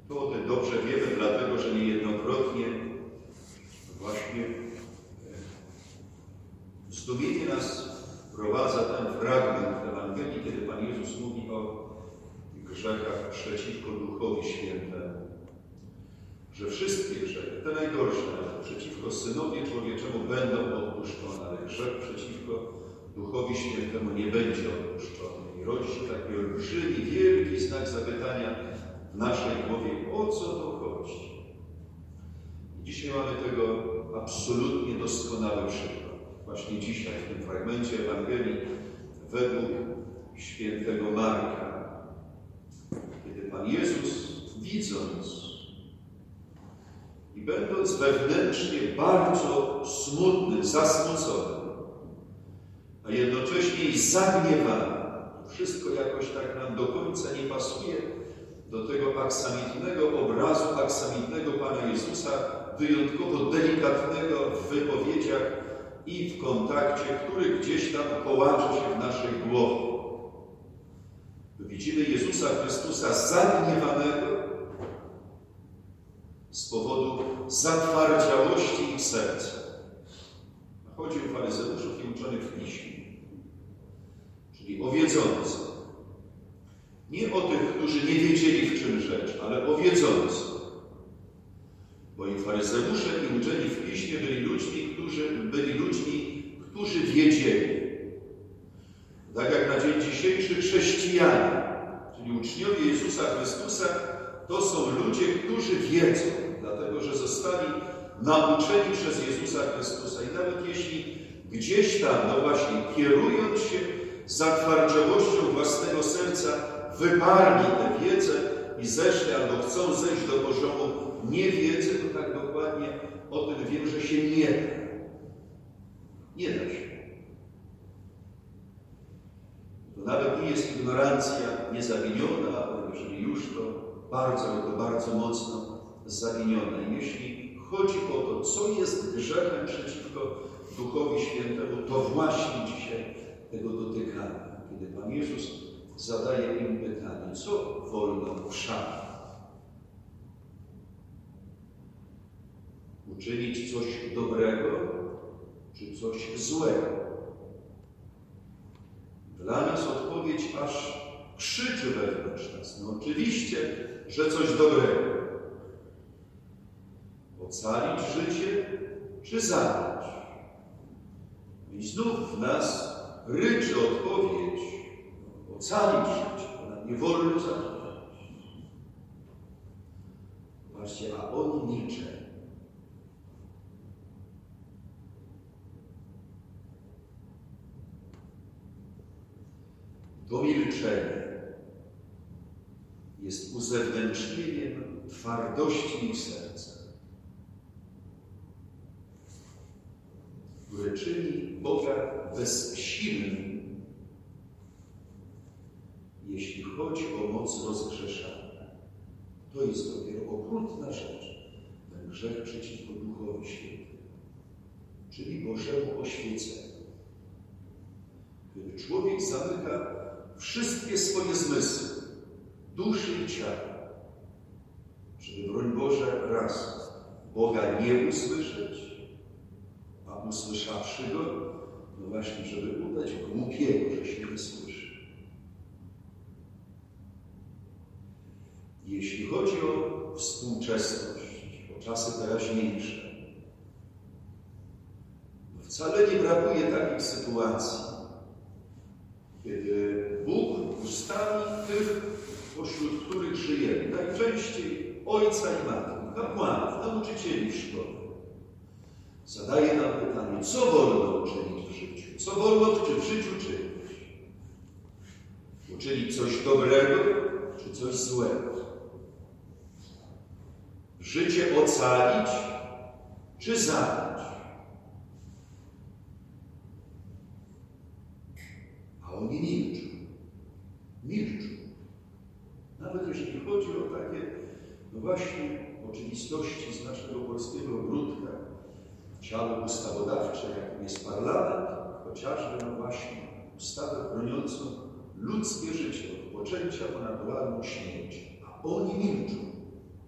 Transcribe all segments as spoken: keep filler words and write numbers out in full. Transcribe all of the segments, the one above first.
To o tym dobrze wiemy, dlatego że niejednokrotnie właśnie w zdumienie nas wprowadza ten fragment Ewangelii, kiedy Pan Jezus mówi o grzechach przeciwko Duchowi Świętemu. Że wszystkie grzechy, te najgorsze, przeciwko Synowi Człowieczemu będą odpuszczone, ale grzech przeciwko Duchowi Świętemu nie będzie odpuszczony. I rodzi się taki olbrzymi, wielki znak zapytania w naszej głowie, o co to chodzi? I dzisiaj mamy tego absolutnie doskonały przykład. Właśnie dzisiaj w tym fragmencie Ewangelii według świętego Marka, kiedy Pan Jezus, widząc i będąc wewnętrznie bardzo smutny, zasmucony, a jednocześnie i zagniewany, to wszystko jakoś tak nam do końca nie pasuje do tego aksamitnego obrazu, aksamitnego Pana Jezusa, wyjątkowo delikatnego w wypowiedziach i w kontakcie, który gdzieś tam kołacze się w naszej głowie. Widzimy Jezusa Chrystusa zagniewanego z powodu zatwardziałości ich serca. Chodzi o faryzeuszów i uczonych w Piśmie, czyli o wiedzących. Nie o tych, którzy nie wiedzieli, w czym rzecz, ale o wiedzących. Bo i faryzeusze, i uczeni w Piśmie byli ludźmi, którzy byli ludźmi, którzy wiedzieli. Tak jak na dzień dzisiejszy chrześcijanie, czyli uczniowie Jezusa Chrystusa, to są ludzie, którzy wiedzą, dlatego że zostali nauczeni przez Jezusa Chrystusa. I nawet jeśli gdzieś tam, no właśnie, kierując się zatwardziałością własnego serca, wyparli tę wiedzę i zeszli albo chcą zejść do poziomu niewiedzy, to tak dokładnie o tym wiem, że się nie da. Nie da się. To nawet nie jest ignorancja niezawiniona, ale jeżeli już, to bardzo, ale to bardzo mocno zawiniona. Jeśli chodzi o to, co jest grzechem przeciwko Duchowi Świętemu, to właśnie dzisiaj tego dotykamy. Kiedy Pan Jezus zadaje im pytanie, co wolno wszak? Uczynić coś dobrego, czy coś złego? Dla nas odpowiedź aż krzyczy wewnątrz nas. No oczywiście, że coś dobrego. Ocalić życie, czy zabić? I znów w nas ryczy odpowiedź. Ocalić życie, bo nam nie wolno zabić. Zobaczcie, a on milczy. To milczenie jest uzewnętrznieniem twardości ich serca, które czyni Boga bezsilnym, jeśli chodzi o moc rozgrzeszania. To jest dopiero okrutna rzecz, ten grzech przeciwko Duchowi Świętemu, czyli Bożemu oświeceniu. Kiedy człowiek zamyka wszystkie swoje zmysły, duszy i ciała, żeby, broń Boże, raz Boga nie usłyszeć, a usłyszawszy Go, no właśnie, żeby udać głupiego, że się nie słyszy. Jeśli chodzi o współczesność, o czasy teraźniejsze, wcale nie brakuje takich sytuacji, kiedy Bóg ustami tych, pośród których żyjemy, najczęściej ojca i matki, kapłanów, nauczycieli w szkole, zadaje nam pytanie, co wolno uczynić w życiu? Co wolno w życiu czynić? Uczynić coś dobrego, czy coś złego? Życie ocalić, czy zabić? A oni milczą. Milczą. Nawet jeżeli chodzi o takie, no właśnie, oczywistości z naszego polskiego ogródka, ciało ustawodawcze, jakim jest parlament, chociażby, no właśnie, ustawę chroniącą ludzkie życie od poczęcia po naturalną śmierć. A oni milczą.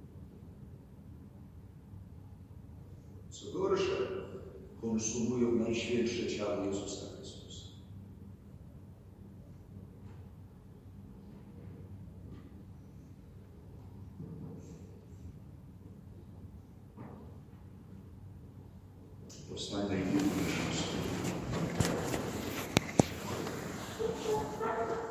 konsumują najświętsze ciało Jezusa Chrystusa. Powstańmy i módlmy się.